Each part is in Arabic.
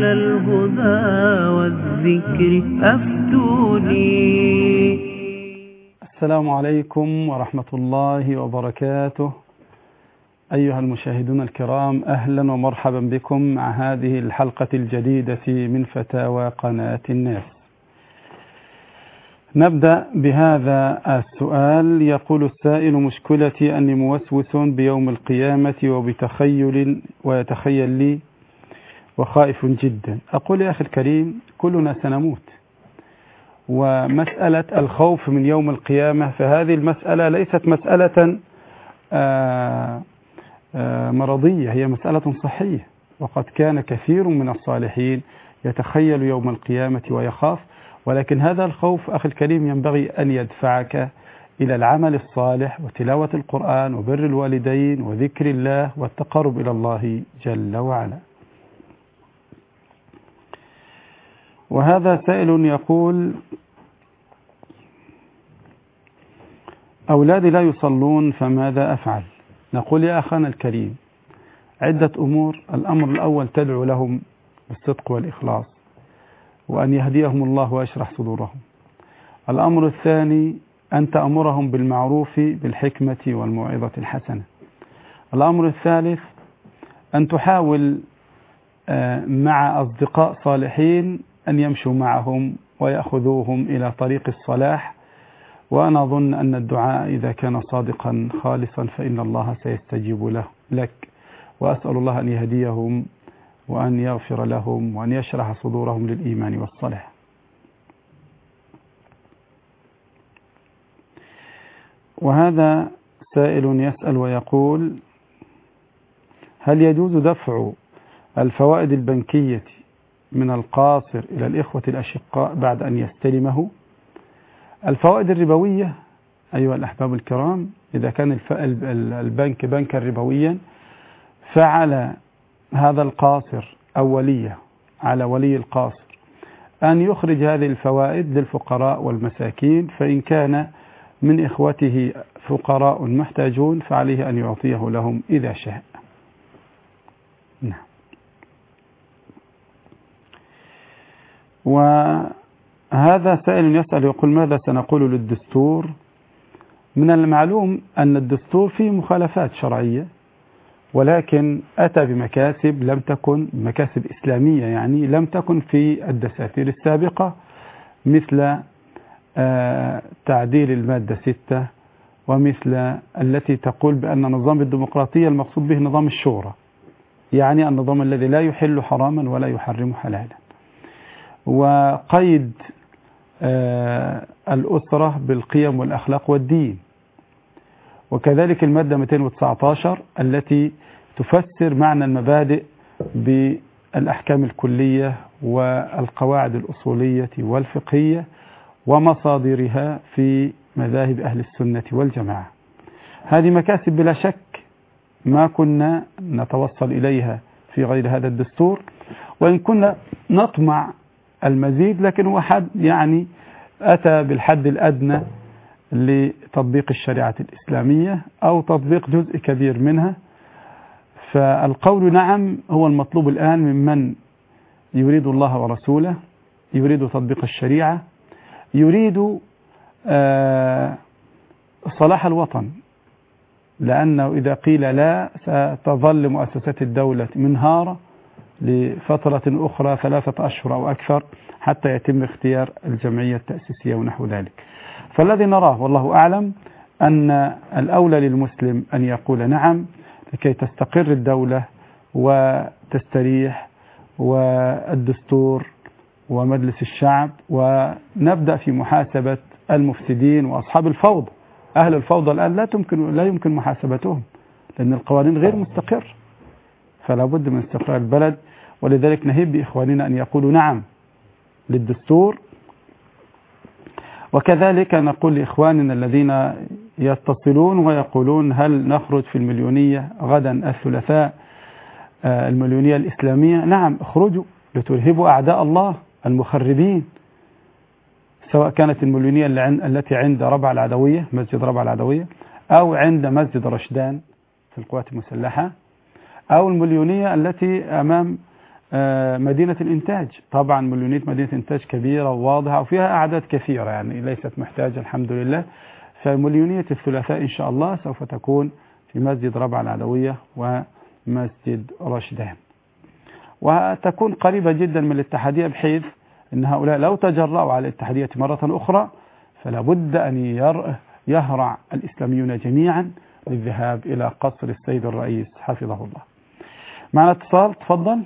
الهدى والذكر أفتوني. السلام عليكم ورحمة الله وبركاته. أيها المشاهدون الكرام، أهلا ومرحبا بكم مع هذه الحلقة الجديدة من فتاوى قناة الناس. نبدأ بهذا السؤال. يقول السائل: مشكلتي أني موسوس بيوم القيامة ويتخيل لي وخائف جدا. أقول يا أخي الكريم، كلنا سنموت، ومسألة الخوف من يوم القيامة فهذه المسألة ليست مسألة مرضية، هي مسألة صحية. وقد كان كثير من الصالحين يتخيل يوم القيامة ويخاف، ولكن هذا الخوف أخي الكريم ينبغي أن يدفعك إلى العمل الصالح وتلاوة القرآن وبر الوالدين وذكر الله والتقرب إلى الله جل وعلا. وهذا سائل يقول: أولادي لا يصلون فماذا أفعل؟ نقول يا أخانا الكريم، عدة أمور. الأمر الأول: تدعو لهم بالصدق والإخلاص وأن يهديهم الله ويشرح صدورهم. الأمر الثاني: أن تأمرهم بالمعروف بالحكمة والموعظة الحسنة. الأمر الثالث: أن تحاول مع أصدقاء صالحين أن يمشوا معهم ويأخذوهم إلى طريق الصلاح. وأنا أظن أن الدعاء إذا كان صادقا خالصا فإن الله سيستجيب لك. وأسأل الله أن يهديهم وأن يغفر لهم وأن يشرح صدورهم للإيمان والصلاح. وهذا سائل يسأل ويقول: هل يجوز دفع الفوائد البنكية من القاصر إلى الإخوة الأشقاء بعد أن يستلمه؟ الفوائد الربوية أيها الأحباب الكرام، إذا كان البنك بنكا ربويا فعلى هذا القاصر أو وليه، على ولي القاصر أن يخرج هذه الفوائد للفقراء والمساكين، فإن كان من إخوته فقراء محتاجون فعليه أن يعطيه لهم إذا شاء. نعم. وهذا سائل يسأل يقول: ماذا سنقول للدستور؟ من المعلوم أن الدستور فيه مخالفات شرعية، ولكن أتى بمكاسب لم تكن مكاسب إسلامية، يعني لم تكن في الدساتير السابقة، مثل تعديل المادة 6، ومثل التي تقول بأن نظام الديمقراطية المقصود به نظام الشورى، يعني النظام الذي لا يحل حراما ولا يحرم حلالا، وقيد الأسرة بالقيم والأخلاق والدين. وكذلك المادة 219 التي تفسر معنى المبادئ بالأحكام الكلية والقواعد الأصولية والفقهية ومصادرها في مذاهب أهل السنة والجماعة. هذه مكاسب بلا شك ما كنا نتوصل إليها في غير هذا الدستور، وإن كنا نطمع المزيد، لكن هو حد يعني أتى بالحد الأدنى لتطبيق الشريعة الإسلامية أو تطبيق جزء كبير منها. فالقول نعم هو المطلوب الآن ممن يريد الله ورسوله، يريد تطبيق الشريعة، يريد صلاح الوطن، لأنه إذا قيل لا ستظل مؤسسات الدولة منهارة لفترة أخرى 3 أشهر أو أكثر حتى يتم اختيار الجمعية التأسيسية ونحو ذلك. فالذي نراه والله أعلم أن الأولى للمسلم أن يقول نعم لكي تستقر الدولة وتستريح، والدستور ومجلس الشعب، ونبدأ في محاسبة المفسدين وأصحاب الفوضى. أهل الفوضى الآن لا يمكن محاسبتهم، لأن القوانين غير مستقر، فلا بد من استقرار البلد. ولذلك نهب بإخواننا أن يقولوا نعم للدستور. وكذلك نقول لإخواننا الذين يتصلون ويقولون هل نخرج في المليونية غدا الثلاثاء، المليونية الإسلامية؟ نعم، اخرجوا لترهبوا أعداء الله المخربين، سواء كانت المليونية التي عند ربع العدوية، مسجد ربع العدوية، أو عند مسجد رشدان في القوات المسلحة، أو المليونية التي أمام مدينة الإنتاج. طبعا مليونية مدينة إنتاج كبيرة وواضحة وفيها أعداد كثيرة، يعني ليست محتاجة الحمد لله. فمليونية الثلاثاء إن شاء الله سوف تكون في مسجد ربع العلوية ومسجد رشدان، وتكون قريبة جدا من الاتحادية، بحيث أن هؤلاء لو تجرأوا على الاتحادية مرة أخرى فلا بد أن يهرع الإسلاميون جميعا للذهاب إلى قصر السيد الرئيس حفظه الله. معنا اتصال، تفضل.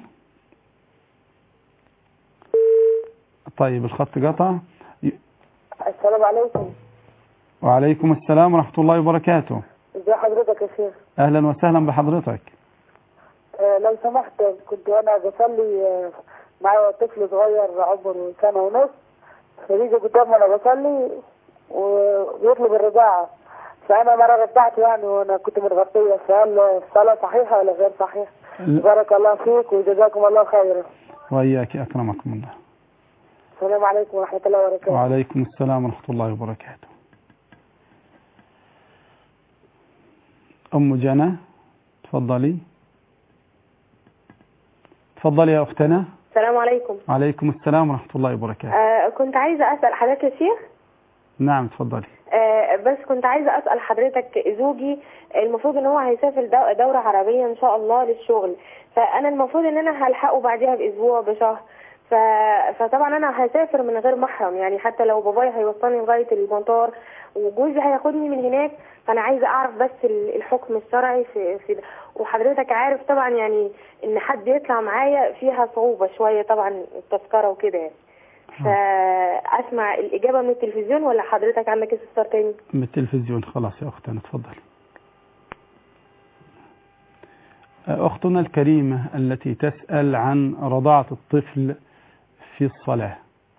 طيب الخط قطع. السلام عليكم. وعليكم السلام ورحمة الله وبركاته. ازي حضرتك يا شيخ؟ أهلا وسهلا بحضرتك. لو سمحت، كنت أنا بصلي معايا طفل صغير عمره سنة ونص، فبيجي قدامي وأنا بصلي وبيطلب الرضاعة، فأنا مرة رضعته يعني وأنا كنت متغطية، فهل الصلاة صحيحة ولا غير صحيحة؟ بارك الله فيك وجزاكم الله خيرا. وإياك أكرمكم الله. السلام عليكم ورحمة الله وبركاته. وعليكم السلام ورحمة الله وبركاته. أم جنى تفضلي. تفضلي يا أختنا. السلام عليكم. وعليكم السلام ورحمة الله وبركاته. كنت عايزة أسأل حضرتك يا شيخ. نعم تفضلي. بس كنت عايزة أسأل حضرتك، زوجي المفروض ان هو هيسافر دورة عربية ان شاء الله للشغل، فأنا المفروض ان انا هلحقه بعدها بأسبوع بشهر، فطبعا انا هسافر من غير محرم، يعني حتى لو بابايا هيوصلني لغاية المطار وجوزي هياخدني من هناك، فانا عايزة اعرف بس الحكم الشرعي في ده. وحضرتك عارف طبعا يعني ان حد يطلع معايا فيها صعوبة شوية طبعا التذكرة وكده يعني. فأسمع الإجابة من التلفزيون ولا حضرتك عندك استفسار تاني؟ من التلفزيون. خلاص يا أختنا تفضلي. أختنا الكريمة التي تسأل عن رضاعة الطفل في الصلاة،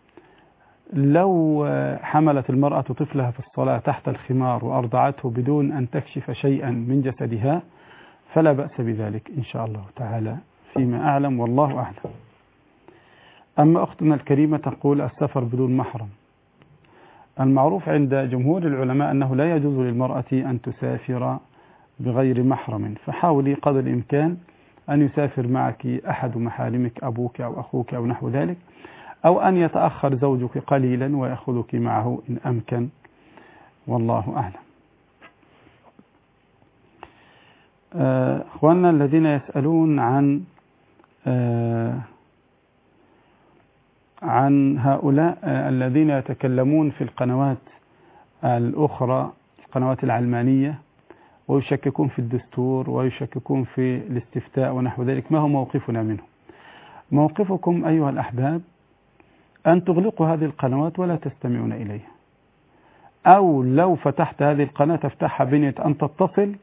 لو حملت المرأة طفلها في الصلاة تحت الخمار وأرضعته بدون أن تكشف شيئا من جسدها فلا بأس بذلك إن شاء الله تعالى فيما أعلم، والله أعلم. أما أختنا الكريمة تقول السفر بدون محرم. المعروف عند جمهور العلماء أنه لا يجوز للمرأة أن تسافر بغير محرم، فحاولي قدر الإمكان أن يسافر معك أحد محارمك، أبوك أو أخوك أو نحو ذلك، أو أن يتأخر زوجك قليلا ويأخذك معه إن أمكن، والله أعلم. أخواننا الذين يسألون عن هؤلاء الذين يتكلمون في القنوات الأخرى، القنوات العلمانية، ويشككون في الدستور ويشككون في الاستفتاء ونحو ذلك، ما هو موقفنا منه؟ موقفكم أيها الأحباب أن تغلقوا هذه القنوات ولا تستمعون إليها، أو لو فتحت هذه القناة تفتحها بنية أن تتصل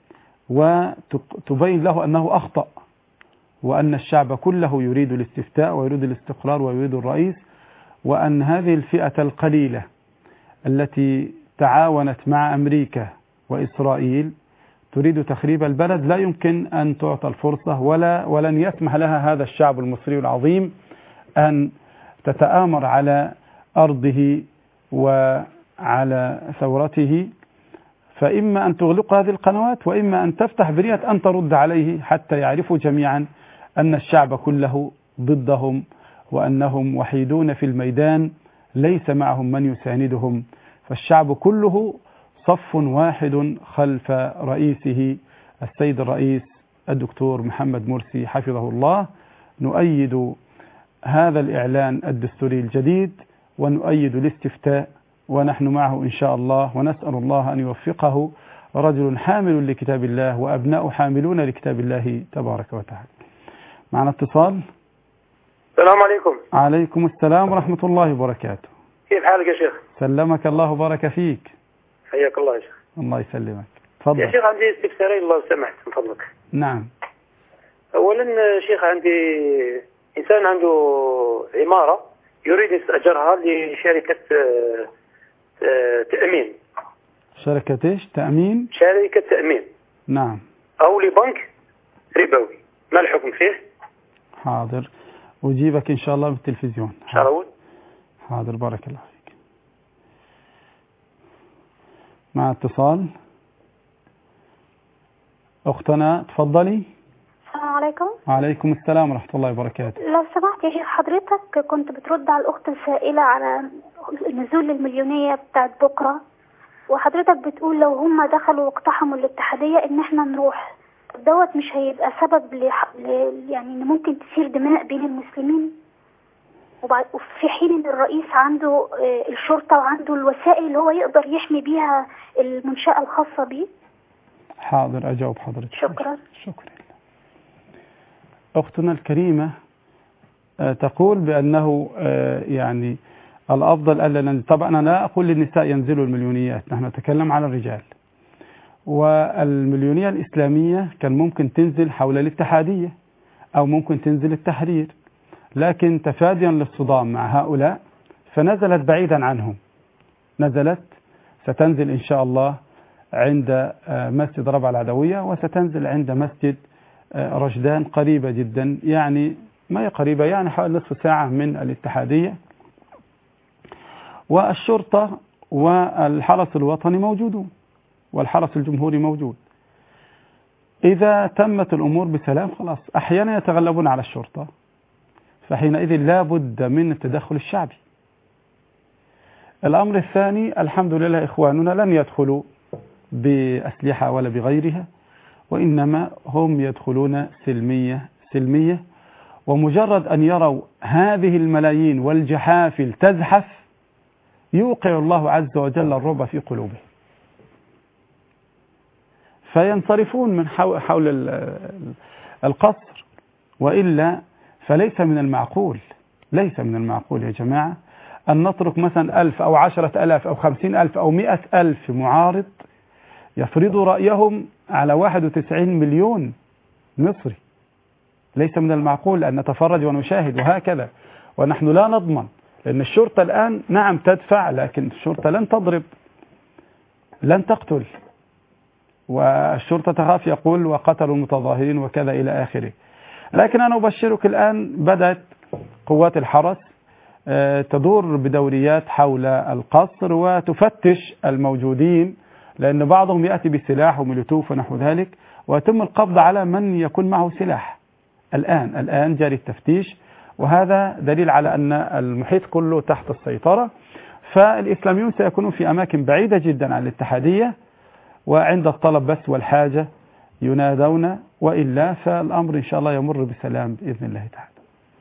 وتبين له أنه أخطأ، وأن الشعب كله يريد الاستفتاء ويريد الاستقرار ويريد الرئيس، وأن هذه الفئة القليلة التي تعاونت مع أمريكا وإسرائيل تريد تخريب البلد لا يمكن أن تعطى الفرصة ولن يسمح لها هذا الشعب المصري العظيم أن تتآمر على أرضه وعلى ثورته. فإما أن تغلق هذه القنوات وإما أن تفتح بنية أن ترد عليه، حتى يعرفوا جميعا أن الشعب كله ضدهم وأنهم وحيدون في الميدان، ليس معهم من يساندهم، فالشعب كله صف واحد خلف رئيسه السيد الرئيس الدكتور محمد مرسي حفظه الله. نؤيد هذا الإعلان الدستوري الجديد ونؤيد الاستفتاء، ونحن معه إن شاء الله، ونسأل الله أن يوفقه، رجل حامل لكتاب الله وأبناء حاملون لكتاب الله تبارك وتعالى. معنا اتصال. السلام عليكم. عليكم السلام ورحمة الله وبركاته. كيف حالك يا شيخ؟ سلمك الله وبارك فيك. حياك الله يا شيخ. الله يسلمك. تفضل يا شيخ، عندي استفسارين لو سمحت من فضلك. نعم. أولا شيخ، عندي إنسان عنده عمارة يريد يستأجرها لشركة تأمين. شركة ايش؟ تأمين؟ شركة تأمين. نعم. أو لبنك ربوي، ما الحكم فيه؟ حاضر، أجيبك إن شاء الله بالتلفزيون. شاء. حاضر، بارك الله فيك. مع اتصال. أختنا تفضلي. السلام عليكم. وعليكم السلام ورحمة الله وبركاته. لو سمحت يا شيخ، حضرتك كنت بترد على الأخت السائلة على نزول المليونية بتاعت بكرة، وحضرتك بتقول لو هم دخلوا واقتحموا الاتحادية إن احنا نروح، دوت مش هيبقى سبب يعني إن ممكن تثير دماء بين المسلمين؟ وفي حين إن الرئيس عنده الشرطة وعنده الوسائل اللي هو يقدر يحمي بيها المنشأة الخاصة بيه. حاضر أجاوب حضرتك. شكرا. شكرا. أختنا الكريمة تقول بأنه يعني الأفضل ألا ننزل. طبعا أنا لا أقول للنساء ينزلوا المليونيات، نحن نتكلم على الرجال. والمليونية الإسلامية كان ممكن تنزل حول الاتحادية أو ممكن تنزل التحرير، لكن تفاديا للصدام مع هؤلاء فنزلت بعيدا عنهم. نزلت، ستنزل إن شاء الله عند مسجد ربع العدوية، وستنزل عند مسجد رشدان، قريبة جدا، يعني ما هي قريبة، يعني حوالي نصف ساعة من الاتحادية. والشرطة والحرس الوطني موجودون والحرس الجمهوري موجود. إذا تمت الأمور بسلام خلاص. أحيانا يتغلبون على الشرطة، فحينئذ لا بد من التدخل الشعبي. الأمر الثاني، الحمد لله إخواننا لن يدخلوا بأسلحة ولا بغيرها، وإنما هم يدخلون سلمية، ومجرد أن يروا هذه الملايين والجحافل تزحف يوقع الله عز وجل الرعب في قلوبهم، فينصرفون من حول القصر. وإلا فليس من المعقول يا جماعة أن نترك مثلا 1000 أو 10,000 أو 50,000 أو 100,000 معارض يفرضوا رأيهم على 91 مليون مصري. ليس من المعقول أن نتفرج ونشاهد وهكذا، ونحن لا نضمن، لأن الشرطة الآن نعم تدفع، لكن الشرطة لن تضرب، لن تقتل، والشرطة تخاف يقول وقتلوا المتظاهرين وكذا إلى آخره. لكن أنا أبشرك الآن بدأت قوات الحرس تدور بدوريات حول القصر وتفتش الموجودين، لأن بعضهم يأتي بسلاح وملوتوف ونحو ذلك، ويتم القبض على من يكون معه سلاح. الآن جاري التفتيش، وهذا دليل على أن المحيط كله تحت السيطرة. فالإسلاميون سيكونون في أماكن بعيدة جدا عن الاتحادية، وعند الطلب بس والحاجة ينادون، وإلا فالأمر إن شاء الله يمر بسلام بإذن الله تعالى.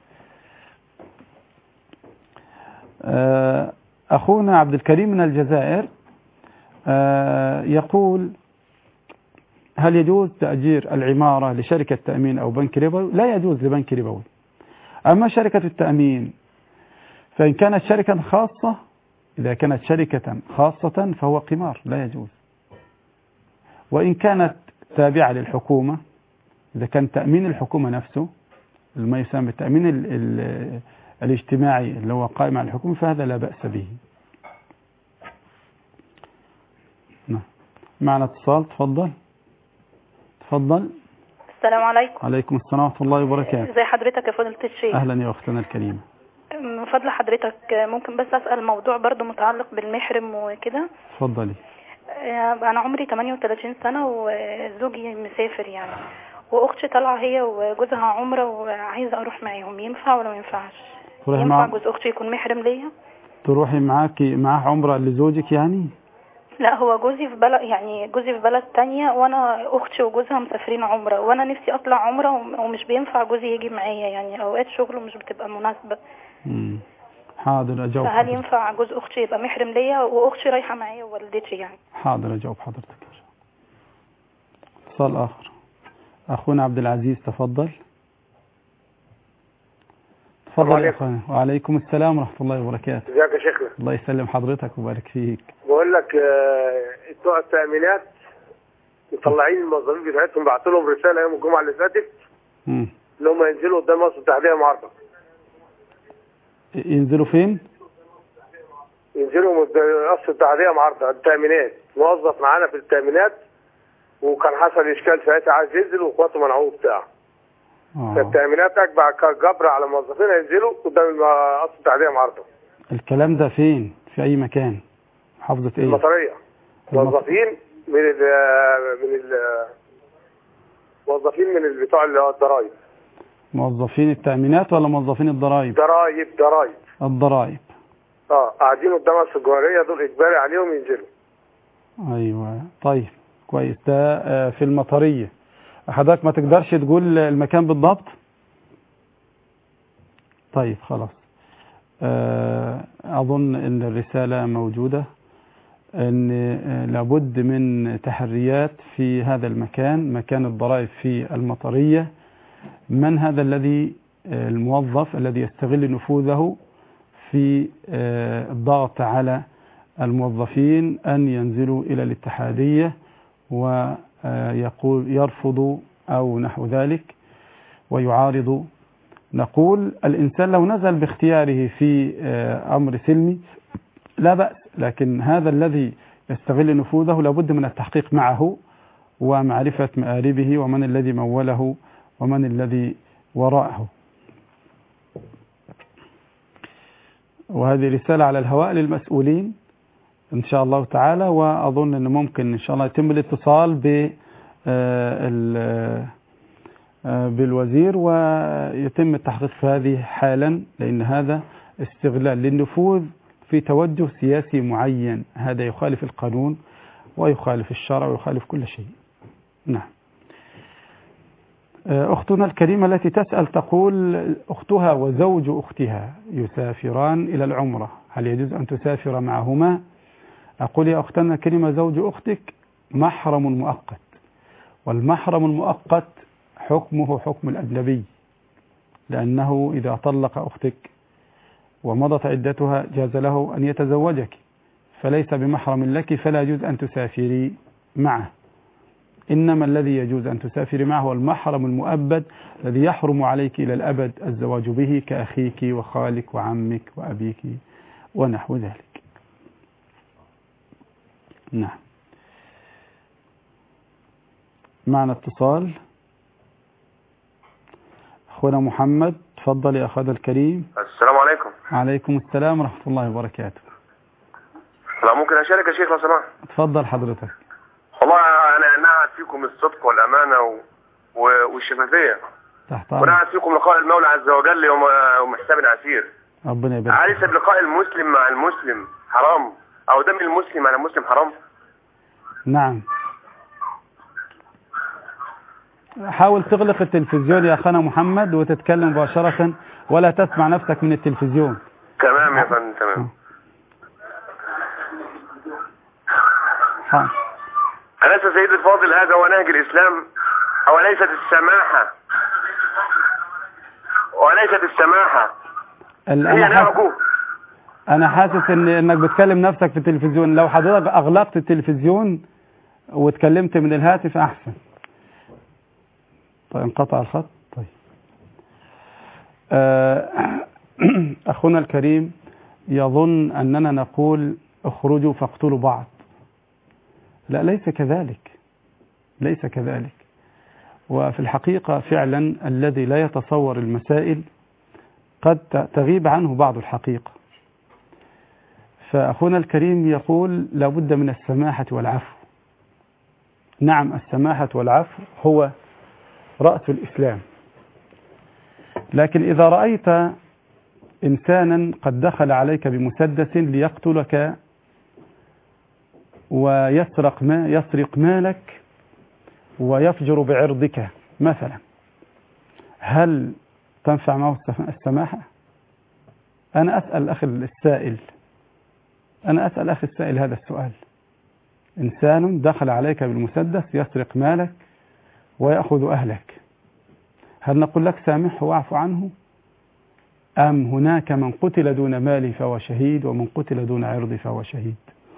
أخونا عبد الكريم من الجزائر يقول: هل يجوز تأجير العمارة لشركة تأمين أو بنك ربوي؟ لا يجوز لبنك ربوي. أما شركة التأمين فإن كانت شركة خاصة، إذا كانت شركة خاصة فهو قمار لا يجوز. وإن كانت تابعة للحكومة، إذا كان تأمين الحكومة نفسه ما يسمى التأمين الاجتماعي اللي هو قائم على الحكومة، فهذا لا بأس به. معنا اتصال، تفضل. السلام عليكم. عليكم السلام ورحمة الله وبركاته. ازي حضرتك يا فضيلة الشيخ؟ أهلا يا أختنا الكريمة. من فضل حضرتك ممكن بس أسأل موضوع برضو متعلق بالمحرم وكده؟ تفضلي. أنا عمري 38 سنة وزوجي مسافر يعني، وأختي طالعة هي وجوزها عمرة وعايزة أروح معاهم، ينفع ولا ما ينفعش؟ ينفع جوز أختي يكون محرم ليا؟ تروحي معاه عمرة لزوجك يعني؟ لا، هو جوزي في بلد، يعني جوزي في بلد تانية، وانا اختي وجوزها مسافرين عمرة، وانا نفسي اطلع عمرة ومش بينفع جوزي يجي معايا، يعني اوقات شغله مش بتبقى مناسبة. حاضر اجاوب. فهل ينفع جوز اختي يبقى محرم ليا واختي رايحة معايا ووالدتي يعني؟ حاضر اجاوب حضرتك. اتصال اخر، اخونا عبد العزيز، تفضل. تفضل يا اخونا. وعليكم السلام ورحمة الله وبركاته. ازيك يا شيخنا؟ الله يسلم حضرتك ويبارك فيك. بقول لك بتوع التأمينات مطلعين الموظفين بتاعتهم، بعتوا لهم رسالة يوم الجمعة اللي فاتت اللي هم ينزلوا قدام مصر التحرير معارضة. ينزلوا فين؟ ينزلوا قصر التحرير معارضة. التأمينات موظف معانا في التأمينات وكان حصل إشكال ساعتها، عايز ينزل واخواته منعوه بتاعه. فالتأمينات أجبع جبر على موظفين ينزلوا قدام قصر التحرير معارضة. الكلام ده فين؟ في أي مكان؟ محافظة إيه؟ المطرية. موظفين من موظفين من بتوع الضرايب. موظفين التأمينات ولا موظفين الضرايب؟ ضرايب. الضرايب. قاعدين قدام السجارية دول إجباري عليهم ينزلوا. أيوة طيب كويس. ده في المطرية. حضرتك ما تقدرش تقول المكان بالضبط؟ طيب خلاص. أظن أن الرسالة موجودة، أن لابد من تحريات في هذا المكان، مكان الضرائب في المطرية. من هذا الذي الموظف الذي يستغل نفوذه في الضغط على الموظفين أن ينزلوا إلى الاتحادية ويقول يرفض أو نحو ذلك ويعارض؟ نقول الإنسان لو نزل باختياره في أمر سلمي لا بأس، لكن هذا الذي يستغل نفوذه لابد من التحقيق معه ومعرفة مآربه ومن الذي موله ومن الذي وراءه. وهذه رسالة على الهواء للمسؤولين إن شاء الله تعالى، وأظن أن ممكن إن شاء الله يتم الاتصال بالوزير ويتم التحقيق في هذه حالا، لأن هذا استغلال للنفوذ في توجه سياسي معين، هذا يخالف القانون ويخالف الشرع ويخالف كل شيء. نعم. أختنا الكريمة التي تسأل تقول أختها وزوج أختها يسافران إلى العمرة، هل يجوز أن تسافر معهما؟ أقول يا أختنا الكريمة زوج أختك محرم مؤقت، والمحرم المؤقت حكمه حكم الأجنبي، لأنه إذا طلق أختك ومضت عدتها جاز له أن يتزوجك، فليس بمحرم لك، فلا يجوز أن تسافري معه. إنما الذي يجوز أن تسافري معه هو المحرم المؤبد الذي يحرم عليك إلى الأبد الزواج به، كأخيك وخالك وعمك وأبيك ونحو ذلك. نعم. معنا اتصال. أخونا محمد، تفضل يا أخونا الكريم. السلام عليكم. عليكم السلام ورحمة الله وبركاته. لا ممكن أشارك يا شيخ لو سمحت؟ تفضل حضرتك. والله أنا نعت فيكم الصدق والأمانة والشفافية، ونعت فيكم لقاء المولى عز وجل يوم حساب عسير. ربنا يبارك. عارف لقاء المسلم مع المسلم حرام، أو دم المسلم على المسلم حرام؟ نعم. حاول تغلق التلفزيون يا أخانا محمد وتتكلم مباشرة ولا تسمع نفسك من التلفزيون. تمام يا فندم تمام. أليس سيد الفاضل هذا هو نهج الإسلام؟ أو ليست السماحة أنا حاسس إنك بتكلم نفسك في التلفزيون. لو حضرتك أغلقت التلفزيون وتكلمت من الهاتف أحسن. طيب انقطع الخط. طيب أخونا الكريم يظن أننا نقول اخرجوا فاقتلوا بعض. لا، ليس كذلك. وفي الحقيقة فعلا الذي لا يتصور المسائل قد تغيب عنه بعض الحقيقة. فأخونا الكريم يقول لابد من السماحة والعفو. نعم، السماحة والعفو هو رأس الإسلام، لكن إذا رأيت إنسانا قد دخل عليك بمسدس ليقتلك ويسرق مالك ويفجر بعرضك مثلا، هل تنفع معه السماحة؟ أنا أسأل أخي السائل هذا السؤال. إنسان دخل عليك بالمسدس يسرق مالك ويأخذ أهلك، هل نقول لك سامحه واعف عنه؟ أم هناك من قتل دون ماله فهو شهيد ومن قتل دون عرضه فهو شهيد؟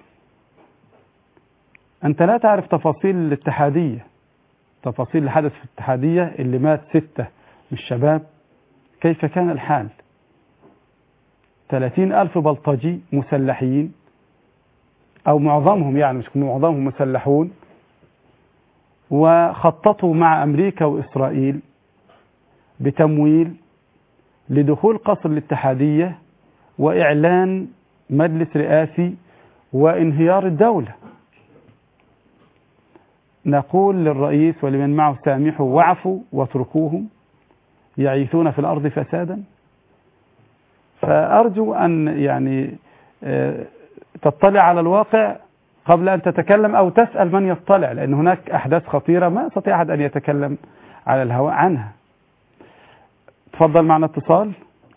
أنت لا تعرف تفاصيل الاتحادية، تفاصيل الحدث في الاتحادية اللي مات 6 من الشباب، كيف كان الحال؟ 30,000 بلطجي مسلحين، أو معظمهم، يعني مش معظمهم، مسلحون، وخططوا مع أمريكا وإسرائيل بتمويل لدخول قصر الاتحادية وإعلان مجلس رئاسي وانهيار الدولة. نقول للرئيس ولمن معه سامحوا واعفوا واتركوهم يعيثون في الأرض فسادا. فأرجو أن يعني تطلع على الواقع قبل أن تتكلم أو تسأل من يطلع، لأن هناك أحداث خطيرة ما يستطيع أحد أن يتكلم على الهواء عنها. تفضل معنا اتصال.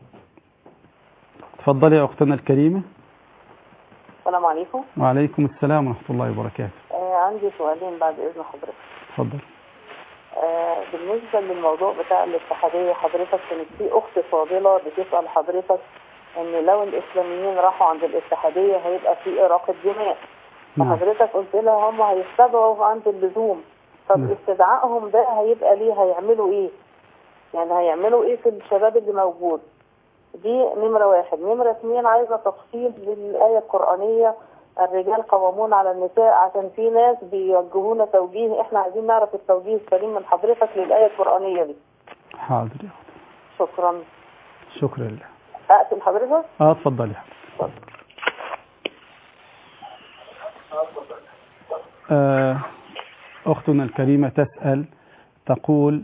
تفضل يا أختنا الكريمة. السلام عليكم. وعليكم السلام ورحمة الله وبركاته. عندي سؤالين بعد إذن حضرتك. تفضل. بالنسبة للموضوع بتاع الاتحادية، حضرتك كانت في أخت فاضلة بتسأل حضرتك إن لو الإسلاميين راحوا عند الاتحادية هيبقى في إراقة دماء. فحضرتك قلت لها هم هيستدعوا عند اللزوم. طب استدعائهم ده هيبقى ليه؟ هيعملوا إيه؟ يعني هيعملوا إيه في الشباب اللي موجود؟ دي نمرة واحد. نمرة 2 عايزة تفصيل للآية القرآنية الرجال قوامون على النساء، عشان في ناس بيوجهونا توجيه، احنا عايزين نعرف التوجيه السليم من حضرتك للآية القرآنية دي. حاضر. شكرا. شكرا لله. أقفل حضرتك؟ اتفضلي حضرتك. أختنا الكريمة تسأل تقول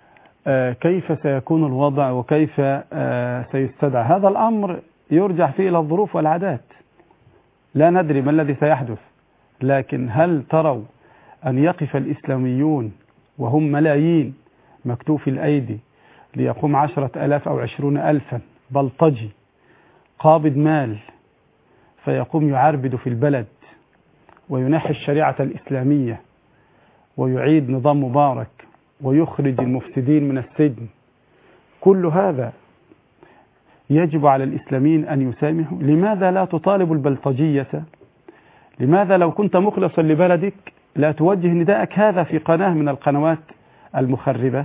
كيف سيكون الوضع وكيف سيستدعى؟ هذا الأمر يرجع فيه إلى الظروف والعادات، لا ندري ما الذي سيحدث، لكن هل تروا أن يقف الإسلاميون وهم ملايين مكتوف الأيدي ليقوم 10,000 أو 20,000 بلطجي قابض مال فيقوم يعربد في البلد وينحي الشريعة الإسلامية ويعيد نظام مبارك ويخرج المفسدين من السجن؟ كل هذا يجب على الإسلاميين أن يسامحوا. لماذا لا تطالب البلطجية؟ لماذا لو كنت مخلصا لبلدك لا توجه نداءك هذا في قناة من القنوات المخربة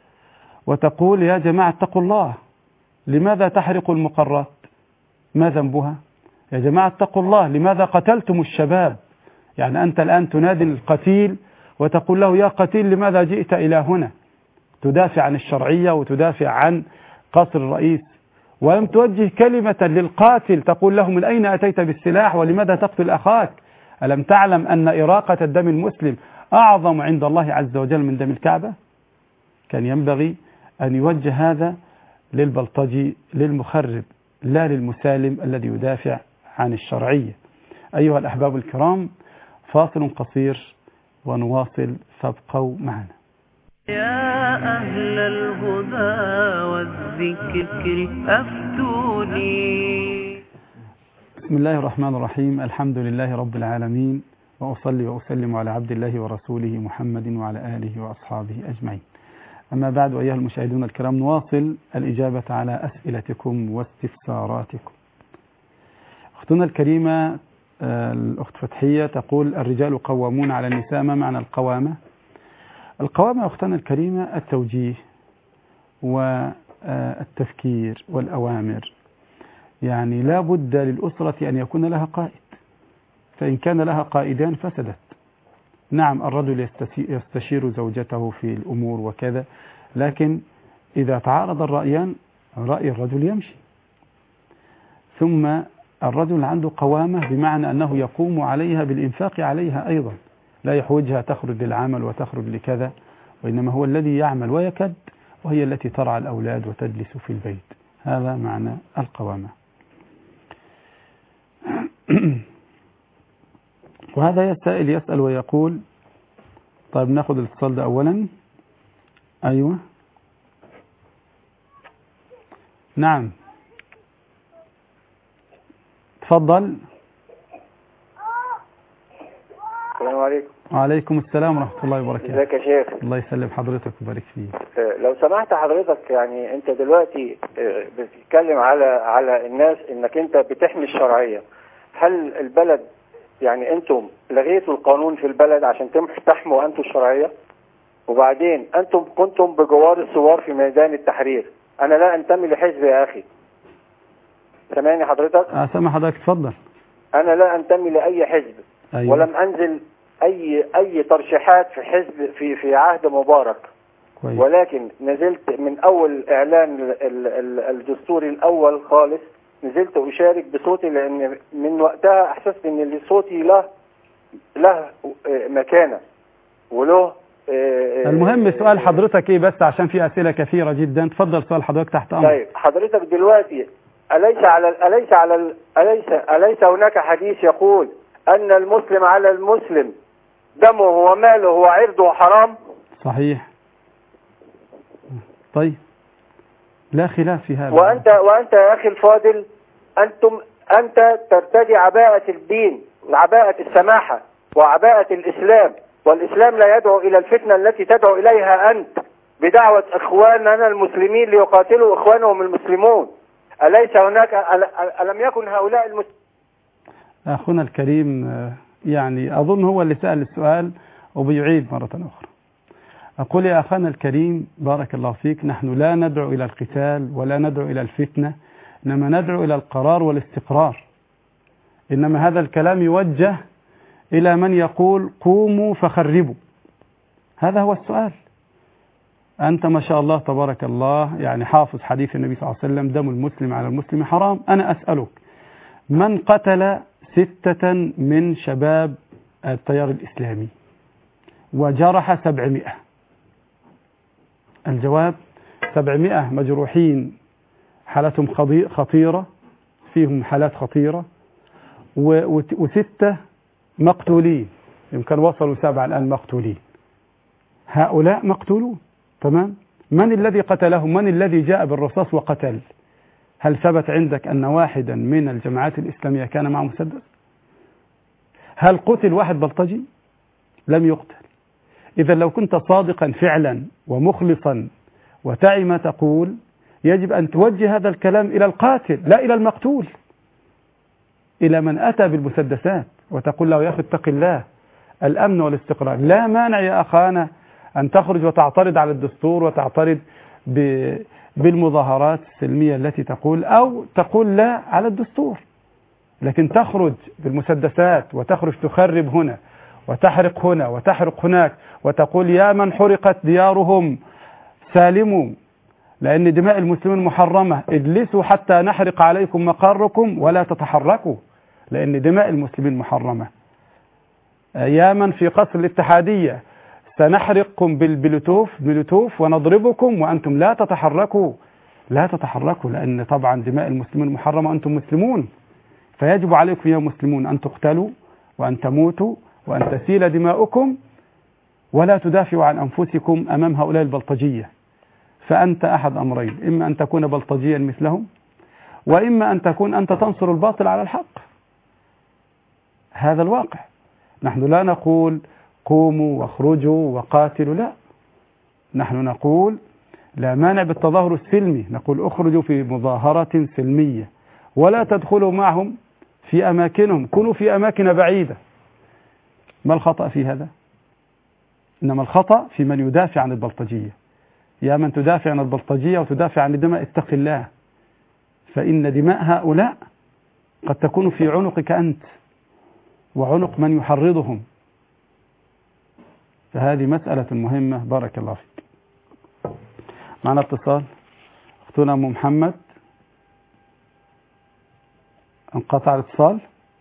وتقول يا جماعة اتقوا الله؟ لماذا تحرق المقرات؟ ما ذنبها؟ يا جماعة اتقوا الله، لماذا قتلتم الشباب؟ يعني أنت الآن تنادي القتيل وتقول له يا قتيل لماذا جئت إلى هنا؟ تدافع عن الشرعية وتدافع عن قصر الرئيس، ولم توجه كلمة للقاتل تقول له من أين أتيت بالسلاح ولماذا تقتل أخاك؟ ألم تعلم أن إراقة الدم المسلم أعظم عند الله عز وجل من دم الكعبة؟ كان ينبغي أن يوجه هذا للبلطجي للمخرب لا للمسالم الذي يدافع عن الشرعية. أيها الأحباب الكرام، فاصل قصير ونواصل، فابقوا معنا. يا أهل الهدى والذكر أفتوني. بسم الله الرحمن الرحيم. الحمد لله رب العالمين، وأصلي وأسلم على عبد الله ورسوله محمد وعلى آله وأصحابه أجمعين. أما بعد، أيها المشاهدون الكرام، نواصل الإجابة على أسئلتكم واستفساراتكم. أختنا الكريمة الأخت فتحية تقول الرجال قوامون على النساء، ما معنى القوامة؟ القوامة أختنا الكريمة التوجيه والتفكير والأوامر. يعني لا بد للأسرة أن يكون لها قائد، فإن كان لها قائدان فسدت. نعم، الرجل يستشير زوجته في الأمور وكذا، لكن إذا تعارض الرأيان رأي الرجل يمشي. ثم الرجل عنده قوامة بمعنى أنه يقوم عليها بالإنفاق عليها أيضا، لا يحوجها تخرج للعمل وتخرج لكذا، وإنما هو الذي يعمل ويكد، وهي التي ترعى الأولاد وتجلس في البيت. هذا معنى القوامة. وهذا السائل يسأل ويقول، طيب ناخذ الاتصال ده أولا. أيوة، نعم، تفضل. السلام عليكم. وعليكم السلام ورحمة الله وبركاته. ازيك يا شيخ؟ الله يسلم حضرتك ويبارك فيك. لو سمحت حضرتك، يعني انت دلوقتي بتتكلم على الناس انك انت بتحمي الشرعية. هل البلد يعني انتم لغيتوا القانون في البلد عشان تحموا انتم الشرعية؟ وبعدين انتم كنتم بجوار الثوار في ميدان التحرير. انا لا انتمي لحزب يا اخي. سامعني حضرتك؟ سامع حضرتك، اتفضل. انا لا انتمي لاي حزب. أيوة. ولم انزل اي ترشيحات في حزب في عهد مبارك. كويس. ولكن نزلت من اول اعلان الدستوري الاول خالص، نزلت اشارك بصوتي، لان من وقتها احسست ان صوتي له مكانة. وله المهم سؤال حضرتك ايه بس عشان في اسئله كثيره جدا. تفضل سؤال حضرتك تحت امر. طيب حضرتك دلوقتي أليس هناك حديث يقول أن المسلم على المسلم دمه وماله وعرضه حرام؟ صحيح. طيب لا خلاف في هذا. وأنت يا أخي الفاضل، أنت ترتدي عباءة الدين، عباءة السماحة وعباءة الإسلام، والإسلام لا يدعو إلى الفتنة التي تدعو إليها أنت بدعوة إخواننا المسلمين ليقاتلوا إخوانهم المسلمون. أليس هناك ألم يكن هؤلاء المسلمين؟ أخونا الكريم يعني أظن هو اللي سأل السؤال وبيعيد مرة أخرى. أقول يا أخانا الكريم بارك الله فيك، نحن لا ندعو إلى القتال ولا ندعو إلى الفتنة، إنما ندعو إلى القرار والاستقرار. إنما هذا الكلام يوجه إلى من يقول قوموا فخربوا. هذا هو السؤال. أنت ما شاء الله تبارك الله يعني حافظ حديث النبي صلى الله عليه وسلم دم المسلم على المسلم حرام. أنا أسألك، من قتل 6 من شباب التيار الإسلامي وجرح 700؟ الجواب 700 مجروحين حالتهم خطيرة، فيهم حالات خطيرة، و6 مقتولين، يمكن وصلوا 7 الآن مقتولين. هؤلاء مقتولون. تمام. من الذي قتلهم؟ من الذي جاء بالرصاص وقتل؟ هل ثبت عندك أن واحدا من الجماعات الإسلامية كان معه مسدس؟ هل قتل واحد بلطجي؟ لم يقتل. إذا لو كنت صادقا فعلا ومخلصا وتعي ما تقول، يجب أن توجه هذا الكلام إلى القاتل لا إلى المقتول، إلى من أتى بالمسدسات، وتقول له يا أخي اتق الله، الأمن والاستقرار. لا مانع يا أخانا أن تخرج وتعترض على الدستور وتعترض بالمظاهرات السلمية التي تقول، أو تقول لا على الدستور، لكن تخرج بالمسدسات وتخرج تخرب هنا وتحرق هنا وتحرق هناك، وتقول يا من حرقت ديارهم سالموا، لأن دماء المسلمين محرمة، اجلسوا حتى نحرق عليكم مقركم ولا تتحركوا، لأن دماء المسلمين محرمة. يا من في قصر الاتحادية سنحرقكم بالبلوتوف ونضربكم وأنتم لا تتحركوا، لا تتحركوا، لأن طبعا دماء المسلمين محرمة، أنتم مسلمون، فيجب عليكم يا مسلمون أن تقتلوا وأن تموتوا وأن تسيل دماؤكم، ولا تدافعوا عن أنفسكم أمام هؤلاء البلطجية. فأنت أحد أمرين، إما أن تكون بلطجيا مثلهم، وإما أن تكون أنت تنصر الباطل على الحق. هذا الواقع. نحن لا نقول قوموا واخرجوا وقاتلوا، لا، نحن نقول لا مانع بالتظاهر السلمي، نقول اخرجوا في مظاهرة سلمية ولا تدخلوا معهم في أماكنهم، كونوا في أماكن بعيدة. ما الخطأ في هذا؟ إنما الخطأ في من يدافع عن البلطجية. يا من تدافع عن البلطجية وتدافع عن دماء، اتق الله، فإن دماء هؤلاء قد تكون في عنقك أنت وعنق من يحرضهم. فهذه مسألة مهمة. بارك الله فيك. معنا اتصال. أختنا أم محمد، انقطع الاتصال.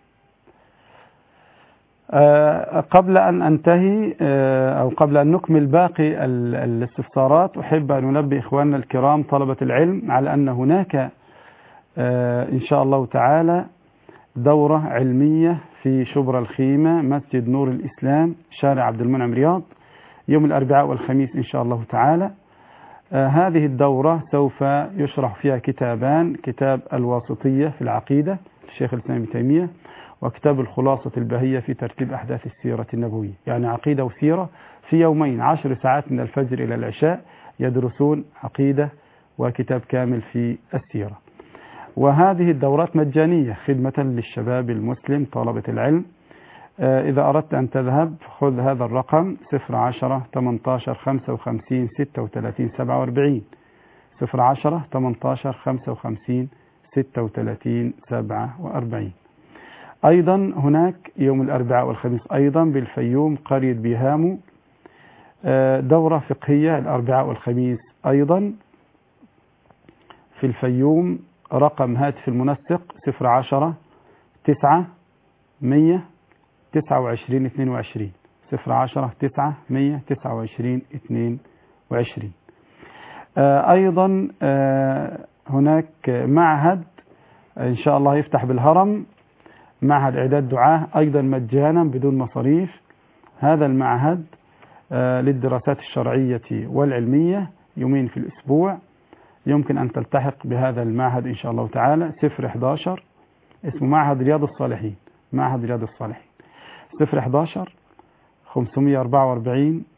قبل أن أنتهي أو قبل أن نكمل باقي الاستفسارات، أحب أن أنبه إخواننا الكرام طلبة العلم على أن هناك إن شاء الله تعالى دورة علمية في شبرا الخيمة، مسجد نور الإسلام، شارع عبد المنعم رياض، يوم الأربعاء والخميس إن شاء الله تعالى. هذه الدورة سوف يشرح فيها كتابان: كتاب الواسطية في العقيدة للشيخ الإسلام ابن تيمية، وكتاب الخلاصة البهية في ترتيب أحداث السيرة النبوية، يعني عقيدة وسيرة في يومين 10 ساعات من الفجر إلى العشاء، يدرسون عقيدة وكتاب كامل في السيرة. وهذه الدورات مجانية خدمة للشباب المسلم طلبة العلم. إذا أردت أن تذهب خذ هذا الرقم 010 18 55 36 47 010 18 55 36 47. أيضا هناك يوم الأربعاء والخميس أيضا بالفيوم قرية بيهامو دورة فقهية الأربعاء والخميس أيضا في الفيوم. رقم هاتف المنسق 010 9 100 29 22 010-9-129-22. أيضا هناك معهد إن شاء الله يفتح بالهرم، معهد إعداد دعاة أيضا مجانا بدون مصاريف. هذا المعهد للدراسات الشرعية والعلمية، يومين في الأسبوع. يمكن أن تلتحق بهذا المعهد إن شاء الله تعالى. 011 اسمه معهد رياض الصالحين، معهد رياض الصالحين. 011 544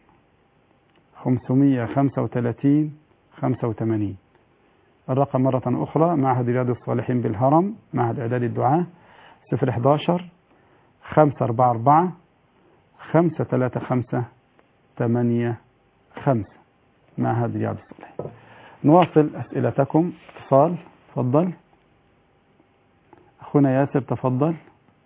535 85. الرقم مرة أخرى معهد رياض الصالحين بالهرم، معهد إعداد الدعاة. 011 544 535 85. معهد رياض الصالحين. نواصل أسئلتكم. اتصال، تفضل أخونا ياسر، تفضل.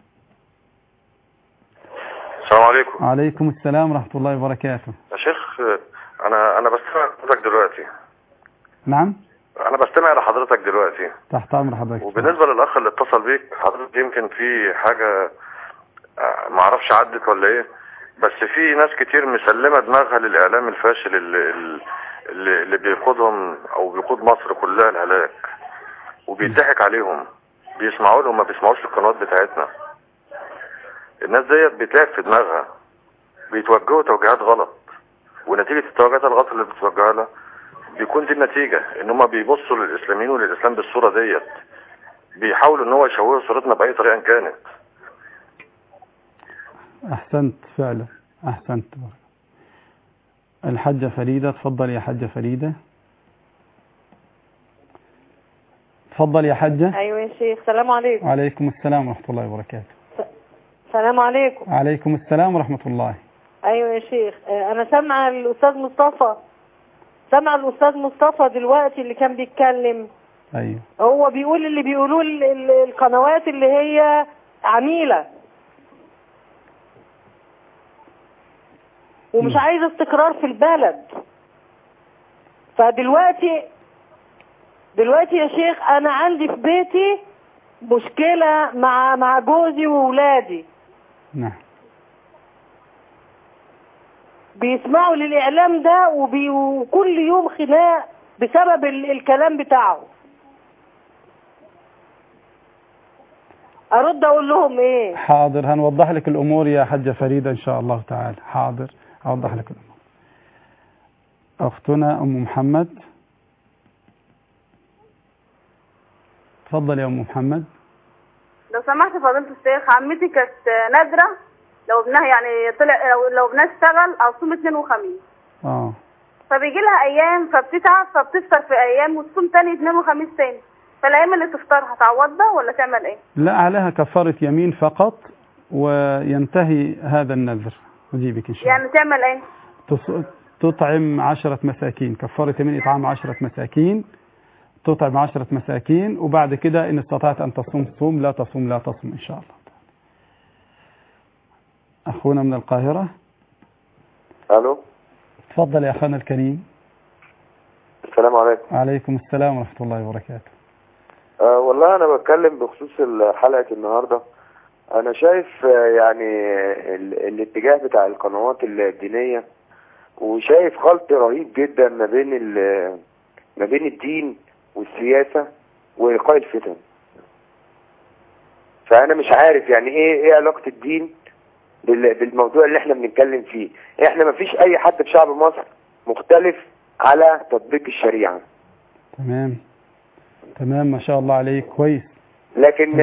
السلام عليكم. وعليكم السلام ورحمة الله وبركاته. يا شيخ أنا بستمع لحضرتك دلوقتي. نعم، أنا بستمع لحضرتك دلوقتي. تحت أمر حضرتك. وبالنسبة للأخ اللي اتصل بيك، حضرتك يمكن في حاجة معرفش عدت ولا إيه، بس في ناس كتير مسلمة دماغها للإعلام الفاشل اللي بيقودهم أو بيقود مصر كلها الهلاك، وبيضحك عليهم، بيسمعوا لهم ما بيسمعوش القنوات بتاعتنا. الناس ديت بيتلعب في دماغها، بيتوجهوا توجيهات غلط، ونتيجة التوجيهات الغلط اللي بتتوجهها لها بيكون دي النتيجة ان هم بيبصوا للإسلاميين وللإسلام بالصورة ديت، بيحاولوا ان هو يشوهوا صورتنا بأي طريقة كانت. أحسنت فعلا، أحسنت. الحجة فريدة، تفضل يا حجة فريدة. تفضل يا حجة. أيوة يا شيخ. السلام عليكم. وعليكم السلام ورحمة الله وبركاته. السلام عليكم. وعليكم السلام ورحمة الله. أيوة يا شيخ، أنا سامعة الأستاذ مصطفى دلوقتي اللي كان بيتكلم. أيوة. هو بيقول اللي بيقولوه القنوات اللي هي عميلة ومش عايز استقرار في البلد. فدلوقتي يا شيخ أنا عندي في بيتي مشكلة مع جوزي وولادي. نعم. بيسمعوا للإعلام ده وكل يوم خناق بسبب الكلام بتاعه. أرد أقول لهم إيه؟ حاضر، هنوضح لك الأمور يا حجة فريدة إن شاء الله تعالى. حاضر، أوضح لك الأمور. أختنا أم محمد، تفضل يا أم محمد. لو سمحت فضيلة الشيخ، عمتي كانت نادرة لو ابنها يعني طلع، لو ابنها اشتغل او صوم اثنين وخميس، فبيجي لها ايام فبتتعب فبتفطر في ايام وتصوم تاني اثنين وخميس تاني، فالايام اللي تفطرها تعوضها ولا تعمل ايه؟ لا، عليها كفارة يمين فقط وينتهي هذا النذر. أجيبك إن شاء الله. يعني تعمل ايه؟ تطعم 10 مساكين، كفارة يمين إطعام 10 مساكين، تطعم 10 مساكين، وبعد كده إن استطعت أن تصوم صوم، لا تصوم لا تصوم إن شاء الله. أخونا من القاهرة. ألو، تفضل يا أخونا الكريم. السلام عليكم. وعليكم السلام ورحمة الله وبركاته. والله أنا بتكلم بخصوص حلقة النهاردة. أنا شايف يعني الاتجاه بتاع القنوات الدينية، وشايف خلط رهيب جدا ما بين الدين والسياسة وإلقاء الفتن. فأنا مش عارف يعني إيه علاقة الدين بالموضوع اللي احنا بنتكلم فيه. احنا ما فيش اي حد في شعب مصر مختلف على تطبيق الشريعة. تمام ما شاء الله عليك، كويس. لكن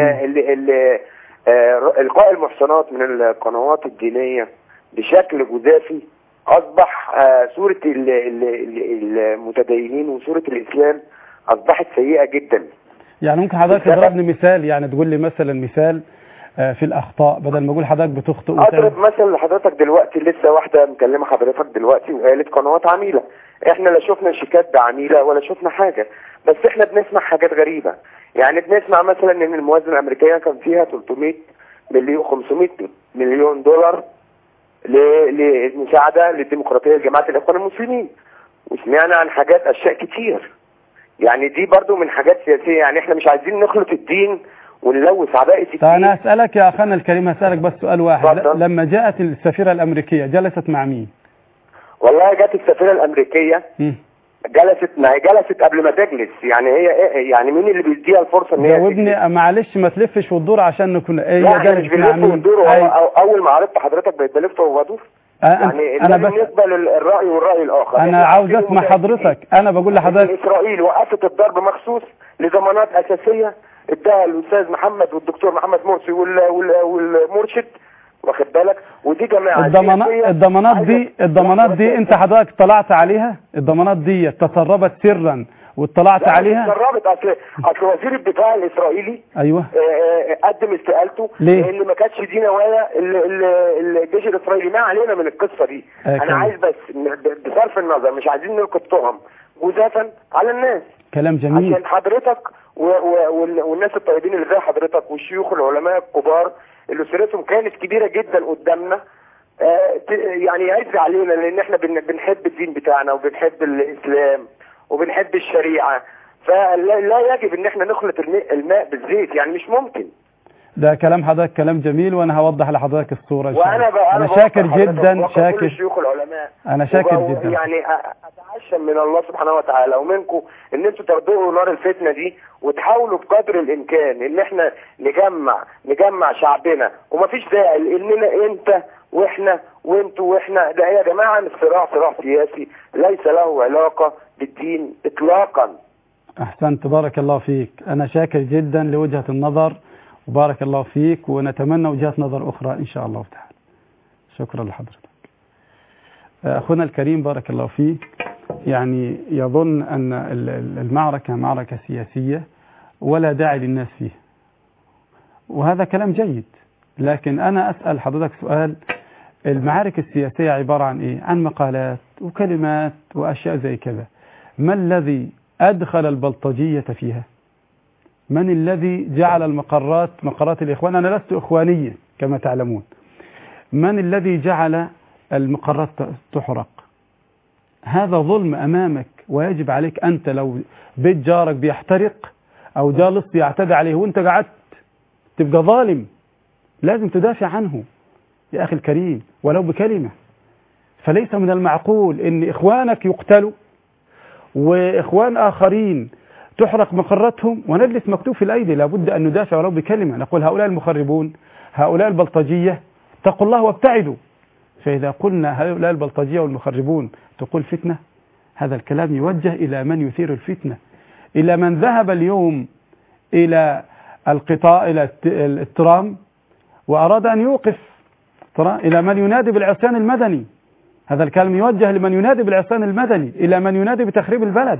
القاء المحصنات من القنوات الدينية بشكل جزافي اصبح صورة المتدينين وصورة الاسلام اصبحت سيئة جدا. يعني ممكن حضرتك تضربني مثال، يعني تقول لي مثلا مثال في الأخطاء بدل ما أقول حضرتك بتخطئ. أضرب مثل لحضرتك دلوقتي، لسه واحدة مكلمة حضرتك دلوقتي وقالت قنوات عميلة. إحنا لا شفنا شيكات بعميلة ولا شفنا حاجة، بس إحنا بنسمع حاجات غريبة. يعني بنسمع مثلا إن الموازنة الأمريكية كان فيها 500 مليون دولار للمساعدة للديمقراطية لجماعة الإخوان المسلمين، وسمعنا عن أشياء كتير. يعني دي برضو من حاجات سياسية. يعني إحنا مش عايزين نخلط الدين ونلوث عباءة الدين. طيب أنا أسألك يا أخانا الكريم، هسألك بس سؤال واحد. لما جاءت السفيرة الأمريكية جلست مع مين؟ والله جت السفيرة الأمريكية جلست قبل ما تجلس، يعني هي يعني مين اللي بيديها الفرصة ان هي جاوبني معلش، ما تلفش وتدور عشان نكون لا احنا مش بنلف وندور. اول ما عرفت حضرتك بقيت بلف وبدور. يعني أنا بالنسبة للرأي والرأي الآخر أنا عاوز أسمع حضرتك. أنا بقول لحضرتك إسرائيل وقفت الضرب مخصوص لضمانات أساسية اداها الأستاذ محمد والدكتور محمد مرسي والمرشد، واخد بالك، ودي جماعة الضمانات دي أنت حضرتك اطلعت عليها؟ الضمانات دي تسربت سرا واطلعت عليها؟ تسربت. أصل وزير الدفاع الإسرائيلي أيوه قدم استقالته لأن ما كانتش دي نوايا الجيش الإسرائيلي. ما علينا من القصة دي. أنا عايز بس بصرف النظر، مش عايزين نلقي التهم جزافا على الناس. كلام جميل. عشان حضرتك والناس الطيبين اللي زي حضرتك والشيوخ العلماء الكبار اللي سيرتهم كانت كبيرة جدا قدامنا، يعني يعز علينا لأن احنا بنحب الدين بتاعنا وبنحب الإسلام وبنحب الشريعة، فلا يجب ان احنا نخلط الماء بالزيت، يعني مش ممكن. ده كلام حضرتك كلام جميل، وانا هوضح لحضرتك الصورة ان شاء الله. انا شاكر جدا، شاكر شيوخ العلماء. انا شاكر جدا. يعني اتعشم من الله سبحانه وتعالى ومنكم ان انتوا تردوا نار الفتنة دي وتحاولوا بقدر الامكان ان احنا نجمع شعبنا، ومفيش داعي اننا انت واحنا وانتوا واحنا. ده يا جماعة صراع سياسي ليس له علاقة بالدين اطلاقا. احسنت، بارك الله فيك. انا شاكر جدا لوجهة النظر وبارك الله فيك، ونتمنى وجهات نظر اخرى ان شاء الله تعالى. شكرا لحضرتك. اخونا الكريم بارك الله فيك، يعني يظن ان المعركة معركة سياسية ولا داعي للناس فيه، وهذا كلام جيد، لكن انا اسأل حضرتك سؤال. المعارك السياسية عبارة عن ايه؟ عن مقالات وكلمات واشياء زي كذا. ما الذي ادخل البلطجية فيها؟ من الذي جعل مقرات الاخوان؟ انا لست اخوانيا كما تعلمون. من الذي جعل المقرات تحرق؟ هذا ظلم امامك، ويجب عليك انت لو بيت جارك بيحترق او جالس بيعتدى عليه وانت قعدت تبقى ظالم، لازم تدافع عنه يا أخي الكريم ولو بكلمة. فليس من المعقول أن إخوانك يقتلوا وإخوان آخرين تحرق مقراتهم ونجلس مكتوب في الأيدي. لابد أن ندافع ولو بكلمة، نقول هؤلاء المخربون، هؤلاء البلطجية، اتقوا الله وابتعدوا. فإذا قلنا هؤلاء البلطجية والمخربون تقول فتنة، هذا الكلام يوجه إلى من يثير الفتنة، إلى من ذهب اليوم إلى القطاع إلى الترام وأراد أن يوقف، إلى من ينادي بالعصيان المدني. هذا الكلام يوجه لمن ينادي بالعصيان المدني، إلى من ينادي بتخريب البلد.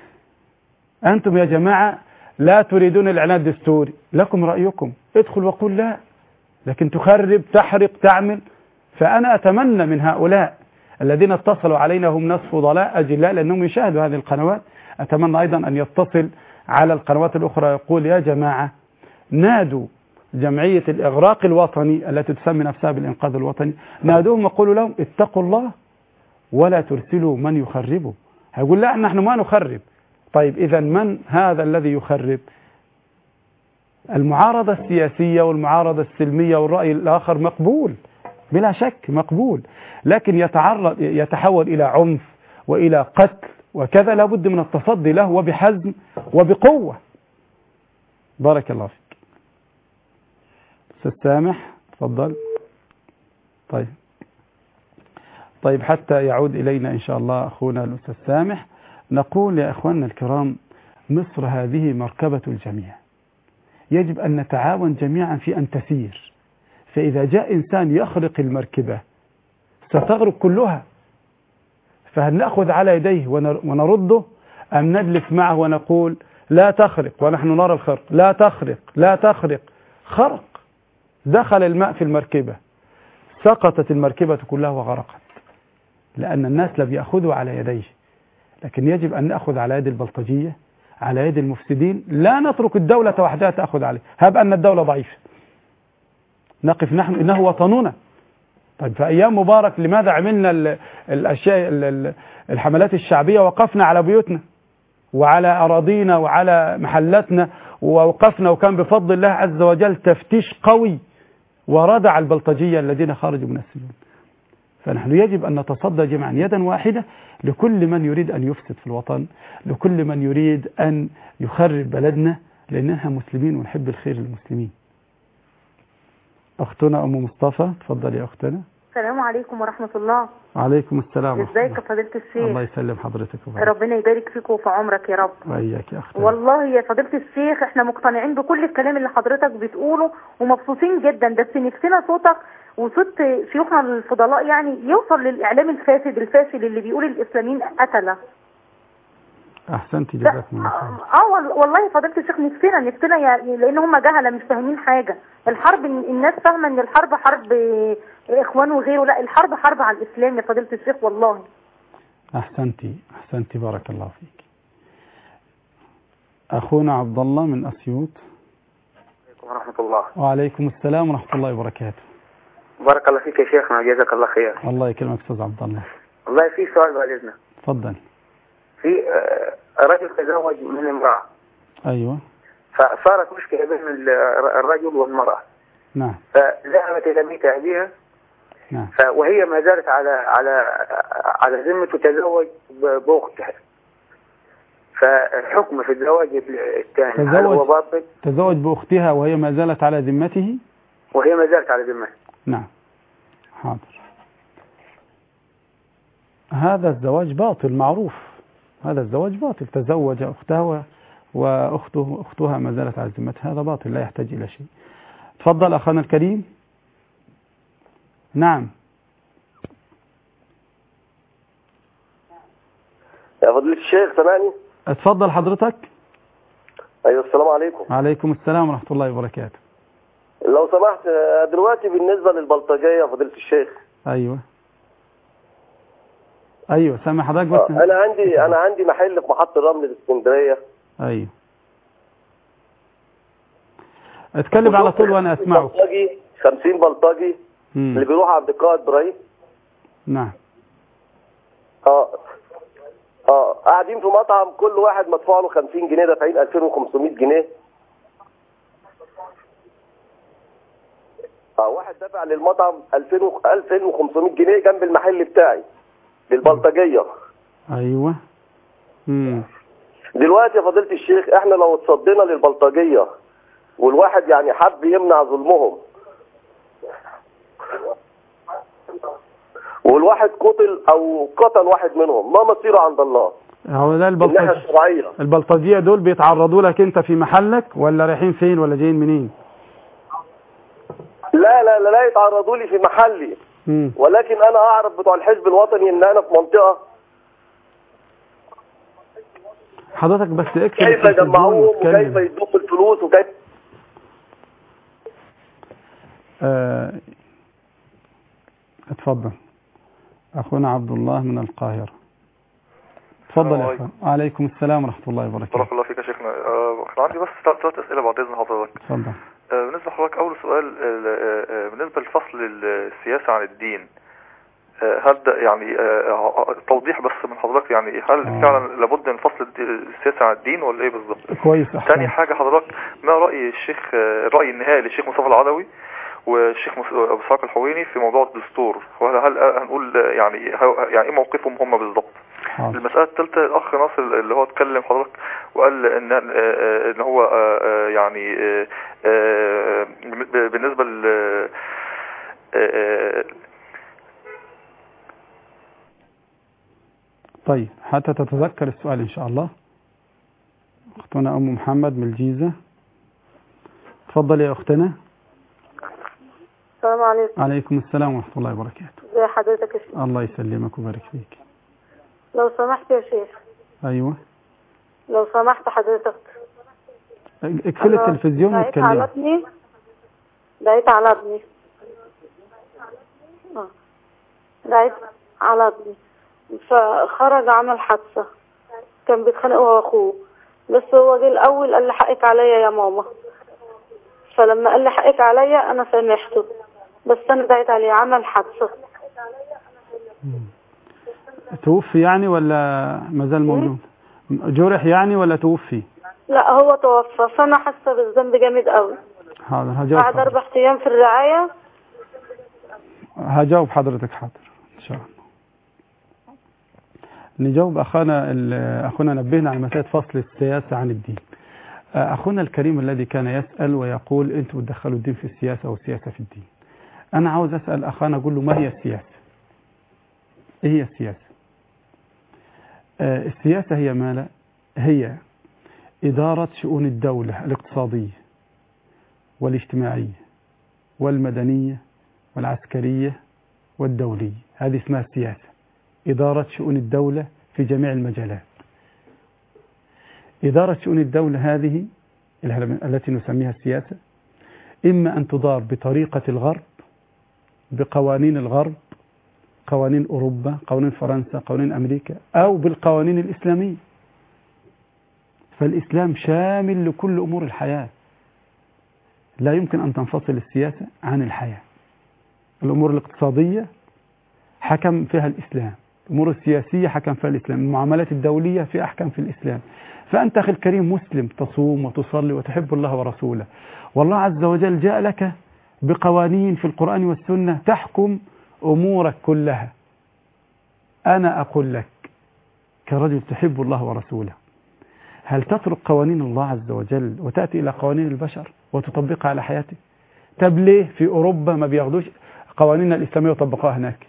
أنتم يا جماعة لا تريدون الإعلان الدستوري، لكم رأيكم، ادخل وقول لا، لكن تخرب تحرق تعمل. فأنا أتمنى من هؤلاء الذين اتصلوا علينا، هم ناس فضلاء أجلاء لأنهم يشاهدوا هذه القنوات، أتمنى أيضا أن يتصل على القنوات الأخرى يقول يا جماعة نادوا جمعية الإغراق الوطني التي تسمي نفسها بالإنقاذ الوطني، نادوهم وقولوا لهم اتقوا الله ولا ترسلوا من يخربوا. هيقول لا نحن ما نخرب. طيب إذا من هذا الذي يخرب؟ المعارضة السياسية والمعارضة السلمية والرأي الآخر مقبول بلا شك مقبول، لكن يتحول إلى عنف وإلى قتل وكذا، لابد من التصدي له وبحزم وبقوة. بارك الله فيك. أستاذ سامح تفضل. طيب حتى يعود إلينا إن شاء الله أخونا الأستاذ سامح، نقول يا أخواننا الكرام مصر هذه مركبة الجميع، يجب أن نتعاون جميعا في أن تسير. فإذا جاء إنسان يخرق المركبة ستغرق كلها، فهل نأخذ على يديه ونرده أم نجلس معه ونقول لا تخرق ونحن نرى الخرق، لا تخرق لا تخرق؟ خرق، دخل الماء في المركبة، سقطت المركبة كلها وغرقت، لأن الناس لم يأخذوا على يديه. لكن يجب أن نأخذ على يد البلطجية، على يد المفسدين، لا نترك الدولة وحدها تأخذ عليه. هب أن الدولة ضعيفة نقف نحن، إنه وطننا. طيب في أيام مبارك لماذا عملنا الأشياء الحملات الشعبية؟ وقفنا على بيوتنا وعلى أراضينا وعلى محلاتنا ووقفنا وكان بفضل الله عز وجل تفتيش قوي وردع البلطجية الذين خرجوا من السجون. فنحن يجب أن نتصدى جميعا يدا واحدة لكل من يريد أن يفسد في الوطن، لكل من يريد أن يخرب بلدنا، لأننا مسلمين ونحب الخير للمسلمين. أختنا أم مصطفى، تفضل يا أختنا. السلام عليكم ورحمة الله. وعليكم السلام. ازيك يا فضيلة الشيخ؟ الله يسلم حضرتك وبارك. ربنا يبارك فيك وفي عمرك يا رب. وإياك يا أختنا. والله يا فضيلة الشيخ احنا مقتنعين بكل الكلام اللي حضرتك بتقوله ومبسوطين جدا، بس نفسنا صوتك وصوت شيوخنا الفضلاء يعني يوصل للإعلام الفاسد اللي بيقول الإسلاميين قتلة. أحسنتي، جزاكم الله خير. والله يا فضيلة الشيخ نفسنا يعني، لأن هم جهلة مش فاهمين حاجة. الحرب الناس فاهمة إن الحرب حرب إخوان وغيره، لا الحرب حرب على الإسلام يا فضيلة الشيخ والله. أحسنتي بارك الله فيك. أخونا عبد الله من أسيوط. عليكم ورحمة الله. وعليكم السلام ورحمة الله وبركاته. بارك الله فيك يا شيخنا، جزاك الله خير. الله يكرمك أستاذ عبد الله. والله في سؤال بعد إذنك. تفضل. في رجل تزوج من امرأة. أيوة. فصارت مشكلة بين الرجل والمرأة. نعم. فذهبت إلى بيت أبيها. نعم. وهي ما زالت على ذمة تزوج بأختها. فالحكم في الزواج الثاني هل هو باطل؟ تزوج بأختها وهي ما زالت على ذمته؟ وهي ما زالت على ذمته. نعم. حاضر. هذا الزواج باطل معروف، هذا الزواج باطل. تزوج أختها أختها ما زالت على ذمتها، هذا باطل لا يحتاج إلى شيء. تفضل أخانا الكريم. نعم. يا فضيلة الشيخ سامعني؟ اتفضل حضرتك. أيوة السلام عليكم. وعليكم السلام ورحمة الله وبركاته. لو سمحت دلوقتي بالنسبة للبلطجية يا فضيلة الشيخ. أيوة سامع حضرتك بس. أنا عندي محل في محطة الرمل في اسكندرية. أيوة. اتكلم على طول وأنا أسمعك. 50 بلطجي اللي بيروح عند القائد إبراهيم. نعم. قاعدين في مطعم، كل واحد مدفوع له 50 جنيه، دافعين 2500 جنيه. واحد دافع للمطعم 2500 جنيه جنب المحل بتاعي للبلطجية. ايوه. دلوقتي يا فضيلة الشيخ احنا لو اتصدينا للبلطجية والواحد يعني حب يمنع ظلمهم والواحد قتل او قتل واحد منهم، ما مصيره عند الله؟ هو ده البلطجية دول بيتعرضوا لك انت في محلك ولا رايحين فين ولا جايين منين؟ لا يتعرضوا لي في محلي. ولكن انا اعرف بتوع الحزب الوطني ان انا في منطقة. حضرتك بس اكتب كيف يجمعوهم وكيف يدوهم الفلوس وكيف اتفضل اخونا عبد الله من القاهرة. تفضل يا اخوان. وعليكم السلام ورحمة الله وبركاته. بارك الله فيك يا شيخنا. كان عندي بس 3 أسئلة بعد إذن حضرتك. اتفضل. بالنسبة لحضرتك أول سؤال بالنسبة لفصل السياسة عن الدين، هل ده يعني توضيح بس من حضرتك، يعني هل فعلا لابد من فصل السياسة عن الدين ولا ايه بالظبط؟ كويس. ثاني حاجة حضرتك، ما رأي الرأي النهائي للشيخ مصطفى العدوي والشيخ ابو اسحاق الحويني في موضوع الدستور، وهل هنقول يعني ايه موقفهم هم بالظبط؟ المسألة الثالثة، الأخ ناصر اللي هو اتكلم حضرتك وقال إن هو يعني بالنسبة طيب حتى تتذكر السؤال إن شاء الله. أختنا أم محمد من الجيزة. تفضل يا أختنا. السلام عليكم. عليكم السلام ورحمة الله وبركاته. ازي حضرتك يا شيخ؟ الله يسلمك ويبارك فيك. لو سمحت يا شيخ. أيوة. لو سمحت حضرتك. اقفل التلفزيون واتكلم. دعيت على ابني. دعيت على ابني فخرج عمل حادثة، كان بيتخانق هو واخوه، بس هو جه الأول قال لي حقك عليا يا ماما، فلما قال لي حقك عليا أنا سامحته، بس أنا دعيت عليه عمل حادثة. توفي يعني ولا مازال موجود؟ جرح يعني ولا توفي؟ لا هو توفى، فانا حاسه بالذنب جامد قوي. حاضر هجاوب. بعد 4 ايام في الرعايه. هجاوب حضرتك حاضر ان شاء الله. نجاوب اخونا نبهنا على مساله فصل السياسه عن الدين. اخونا الكريم الذي كان يسال ويقول انتم بتدخلوا الدين في السياسه والسياسه في الدين. انا عاوز اسال اخانا اقول له ما هي السياسه؟ ايه هي السياسه؟ السياسه هي ماذا؟ هي إدارة شؤون الدولة الاقتصادية والاجتماعية والمدنية والعسكرية والدولية. هذه اسمها السياسة، إدارة شؤون الدولة في جميع المجالات. إدارة شؤون الدولة هذه التي نسميها السياسة إما أن تدار بطريقة الغرب، بقوانين الغرب، قوانين أوروبا، قوانين فرنسا، قوانين أمريكا، أو بالقوانين الإسلامية. فالإسلام شامل لكل أمور الحياة، لا يمكن أن تنفصل السياسة عن الحياة. الأمور الاقتصادية حكم فيها الإسلام، الأمور السياسية حكم فيها الإسلام، المعاملات الدولية في أحكام في الإسلام. فأنت أخي الكريم مسلم تصوم وتصلي وتحب الله ورسوله، والله عز وجل جاء لك بقوانين في القرآن والسنة تحكم أمورك كلها. أنا أقول لك كرجل تحب الله ورسوله، هل تترك قوانين الله عز وجل وتأتي إلى قوانين البشر وتطبقها على حياتك؟ طب ليه في أوروبا ما بياخدوش قوانيننا الإسلامية وطبقوها هناك؟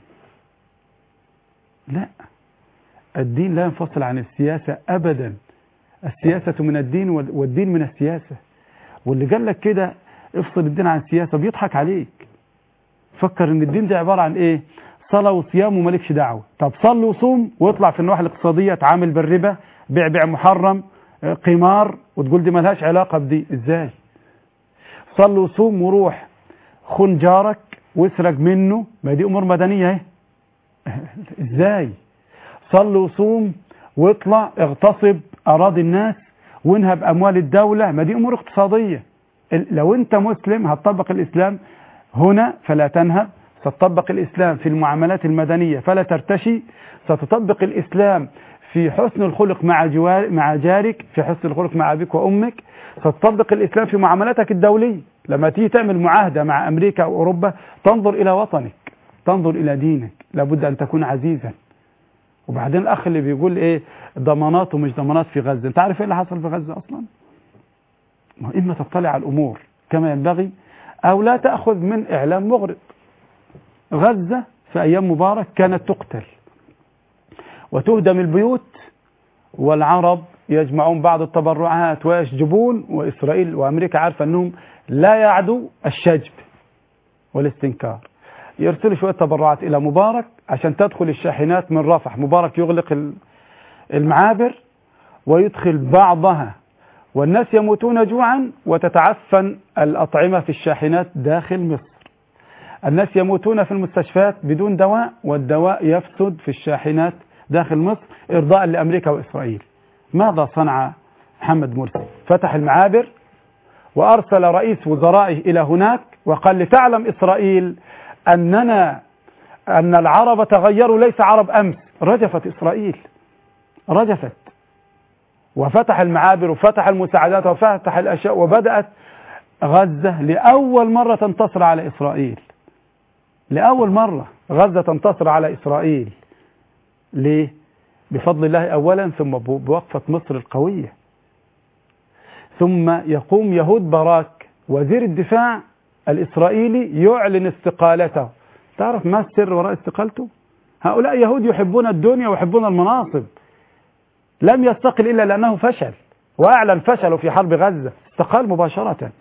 لا، الدين لا ينفصل عن السياسة أبدا. السياسة من الدين والدين من السياسة. واللي قال لك كده افصل الدين عن السياسة بيضحك عليك. فكر ان الدين ده عبارة عن ايه؟ صلاة وصيام ومالكش دعوة. طب صل وصوم واطلع في النواحي الاقتصادية، تعامل بالربا، بيع محرم، قمار، وتقول دي ملهاش علاقة بدي. ازاي؟ صل وصوم وروح خن جارك واسرق منه، ما دي امور مدنية اهي. ازاي؟ صل وصوم واطلع اغتصب اراضي الناس وانهب اموال الدولة، ما دي امور اقتصادية. لو انت مسلم هتطبق الاسلام هنا فلا تنهب، ستطبق الاسلام في المعاملات المدنية فلا ترتشي، ستطبق الاسلام في حسن الخلق مع جارك، في حسن الخلق مع أبيك وأمك، ستطبق الإسلام في معاملاتك الدولية. لما تيجي تعمل معاهدة مع أمريكا أو أوروبا تنظر إلى وطنك، تنظر إلى دينك، لابد أن تكون عزيزا. وبعدين الأخ اللي بيقول إيه ضمانات ومش ضمانات في غزة، أنت عارف إيه اللي حصل في غزة أصلا؟ إما تطلع على الأمور كما ينبغي أو لا تأخذ من إعلام مغرض. غزة في أيام مبارك كانت تقتل وتهدم البيوت، والعرب يجمعون بعض التبرعات ويشجبون، وإسرائيل وأمريكا عارفة أنهم لا يعدوا الشجب والاستنكار. يرسلوا شوية تبرعات إلى مبارك عشان تدخل الشاحنات من رفح. مبارك يغلق المعابر ويدخل بعضها، والناس يموتون جوعا وتتعفن الأطعمة في الشاحنات داخل مصر. الناس يموتون في المستشفيات بدون دواء، والدواء يفسد في الشاحنات داخل مصر إرضاء لأمريكا وإسرائيل. ماذا صنع محمد مرسي؟ فتح المعابر وأرسل رئيس وزرائه إلى هناك وقال لتعلم إسرائيل أن العرب تغيروا، ليس عرب أمس. رجفت إسرائيل، رجفت، وفتح المعابر وفتح المساعدات وفتح الأشياء، وبدأت غزة لأول مرة تنتصر على إسرائيل. لأول مرة غزة تنتصر على إسرائيل. ليه؟ بفضل الله أولا، ثم بوقفة مصر القوية. ثم يقوم يهود باراك وزير الدفاع الإسرائيلي يعلن استقالته. تعرف ما السر وراء استقالته؟ هؤلاء يهود يحبون الدنيا ويحبون المناصب. لم يستقل إلا لأنه فشل، وأعلن فشله في حرب غزة، استقال مباشرة.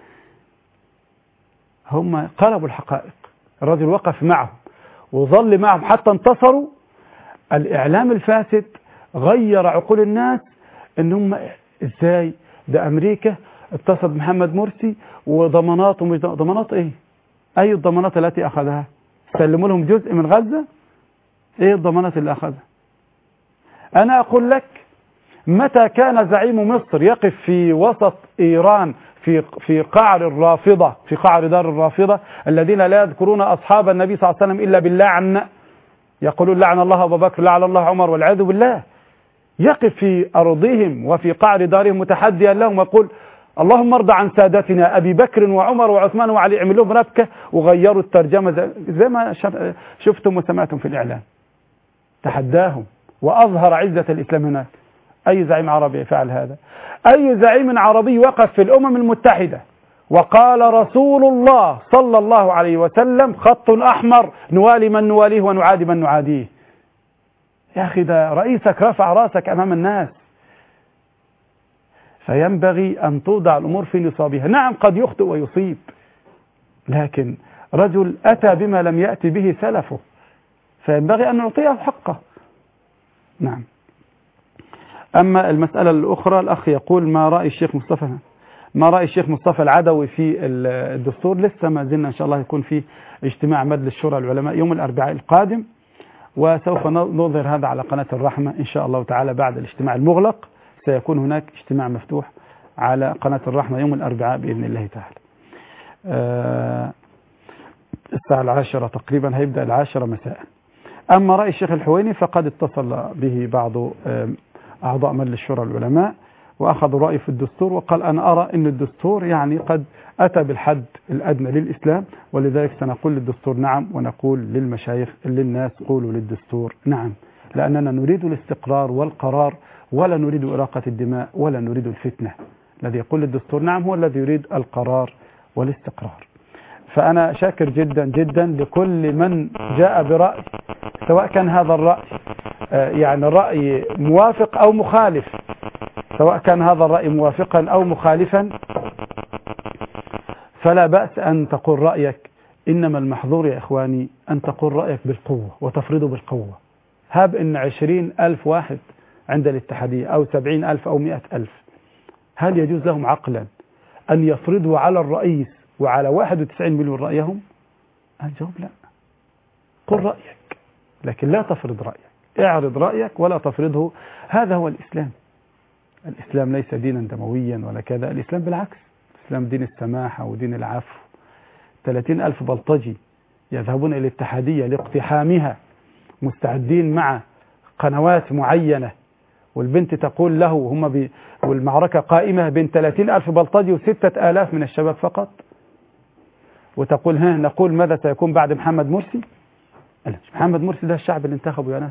هم قلبوا الحقائق، الرجل وقف معهم وظل معهم حتى انتصروا. الإعلام الفاسد غير عقول الناس إن هم إزاي ده أمريكا اتصل محمد مرسي وضمانات ومش ضمانات. إيه؟ أي الضمانات التي أخذها؟ سلموا لهم جزء من غزة؟ إيه الضمانات اللي أخذها؟ أنا أقول لك، متى كان زعيم مصر يقف في وسط إيران في قعر الرافضة، في قعر دار الرافضة الذين لا يذكرون أصحاب النبي صلى الله عليه وسلم إلا باللعن، يقولون لعن الله أبو بكر، لعن الله عمر، والعياذ بالله. يقف في أرضهم وفي قعر دارهم متحديا لهم ويقول اللهم ارضى عن سادتنا أبي بكر وعمر وعثمان وعلي، اعمل لهم ربكة وغيروا الترجمة زي ما شفتم وسمعتم في الإعلام. تحداهم وأظهر عزة الإسلام هناك. أي زعيم عربي فعل هذا؟ أي زعيم عربي وقف في الأمم المتحدة وقال رسول الله صلى الله عليه وسلم خط أحمر نوالي من نواليه ونعادي من نعاديه؟ يا أخي ده رئيسك رفع راسك أمام الناس. فينبغي أن توضع الأمور في نصابها. نعم قد يخطئ ويصيب، لكن رجل أتى بما لم يأتي به سلفه، فينبغي أن نعطيه حقه. نعم. أما المسألة الأخرى، الأخ يقول ما رأي الشيخ مصطفى العدوي في الدستور؟ لسه ما زلنا إن شاء الله يكون في اجتماع مجلس شورى العلماء يوم الأربعاء القادم، وسوف نظهر هذا على قناة الرحمة إن شاء الله تعالى. بعد الاجتماع المغلق سيكون هناك اجتماع مفتوح على قناة الرحمة يوم الأربعاء بإذن الله تعالى. الساعة 10 تقريبا، هيبدأ 10 مساء. أما رأي الشيخ الحويني فقد اتصل به بعض أعضاء مجلس شورى العلماء وأخذوا رأي في الدستور، وقال أنا أرى أن الدستور يعني قد أتى بالحد الأدنى للإسلام، ولذلك سنقول للدستور نعم، ونقول للمشايخ للناس قولوا للدستور نعم، لأننا نريد الاستقرار والقرار ولا نريد إراقة الدماء ولا نريد الفتنة. الذي يقول للدستور نعم هو الذي يريد القرار والاستقرار. فأنا شاكر جدا جدا لكل من جاء برأي، سواء كان هذا الرأي يعني الرأي موافق أو مخالف، سواء كان هذا الرأي موافقا أو مخالفا فلا بأس أن تقول رأيك. إنما المحظور يا إخواني أن تقول رأيك بالقوة وتفرضه بالقوة. هاب إن 20,000 واحد عند الاتحادية أو 70,000 أو 100,000، هل يجوز لهم عقلا أن يفرضوا على الرئيس وعلى 91 مليون رأيهم؟ الجواب لا. قل رأيك لكن لا تفرض رأيك، اعرض رأيك ولا تفرضه. هذا هو الإسلام. الإسلام ليس دينا دمويا ولا كذا، الإسلام بالعكس، الإسلام دين السماحة ودين العفو. 30,000 بلطجي يذهبون إلى الاتحادية لاقتحامها مستعدين مع قنوات معينة، والبنت تقول له والمعركة قائمة بين 30,000 بلطجي و6,000 من الشباب فقط، وتقول نقول ماذا سيكون بعد محمد مرسي؟ محمد مرسي ده الشعب اللي انتخبه يا ناس.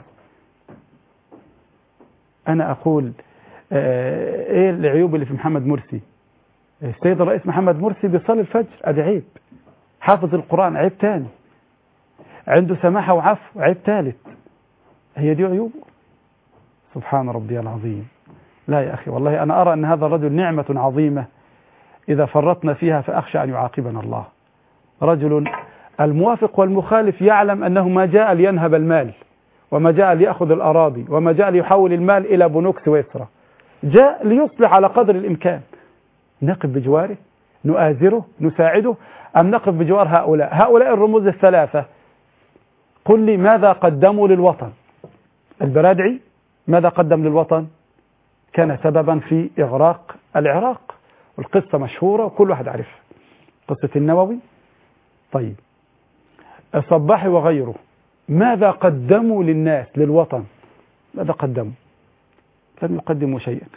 أنا أقول إيه العيوب اللي في محمد مرسي؟ السيد الرئيس محمد مرسي بيصلي الفجر، أدي عيب. حافظ القرآن، عيب تاني. عنده سماحة وعفو، عيب ثالث. هي دي عيوبه؟ سبحان ربي العظيم. لا يا أخي، والله أنا أرى أن هذا الرجل نعمة عظيمة إذا فرطنا فيها فأخشى أن يعاقبنا الله. رجل الموافق والمخالف يعلم أنه ما جاء لينهب المال، وما جاء ليأخذ الأراضي، وما جاء ليحول المال إلى بنوك سويسرا، جاء ليصلح على قدر الإمكان. نقف بجواره، نؤازره، نساعده، أم نقف بجوار هؤلاء الرموز الثلاثة؟ قل لي ماذا قدموا للوطن؟ البرادعي ماذا قدم للوطن؟ كان سببا في إغراق العراق، والقصة مشهورة وكل واحد عارفها، قصة النووي. طيب الصباحي وغيره ماذا قدموا للناس للوطن؟ ماذا قدموا؟ لم يقدموا شيئا.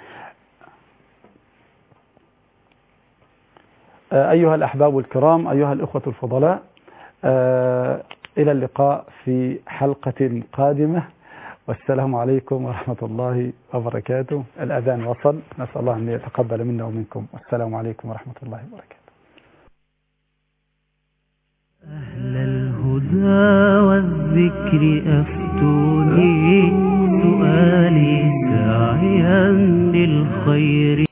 أيها الأحباب الكرام، أيها الأخوة الفضلاء، إلى اللقاء في حلقة قادمة، والسلام عليكم ورحمة الله وبركاته. الأذان وصل، نسأل الله أن يتقبل منا ومنكم، والسلام عليكم ورحمة الله وبركاته. أهل الهدى والذكر أفتوني، سؤالي ساعيا للخير.